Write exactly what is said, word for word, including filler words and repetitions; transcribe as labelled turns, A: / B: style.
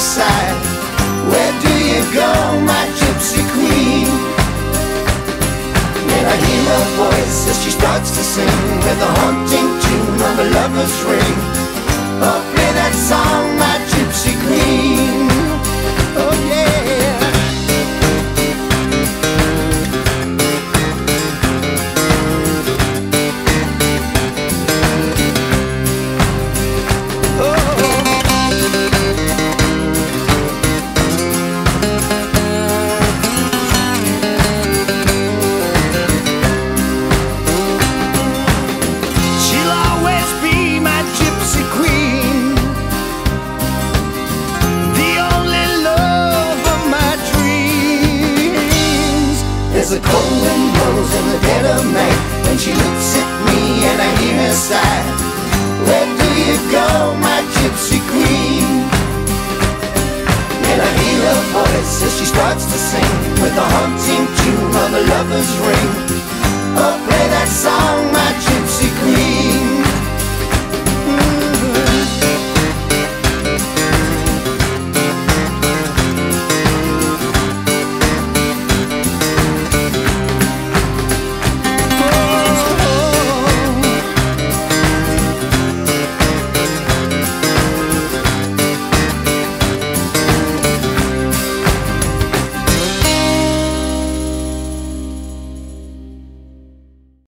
A: side. Where do you go, my gypsy queen? When I hear her voice as she starts to sing with a haunting tune of a lover's ring. Oh, play that song, my gypsy queen. Oh yeah. There's a cold wind blows in the dead of night when she looks at me and I hear her sigh. Where do you go, my gypsy queen? And I hear her voice as she starts to sing with a haunting tune of a lover's ring. Oh, play that song, my gypsy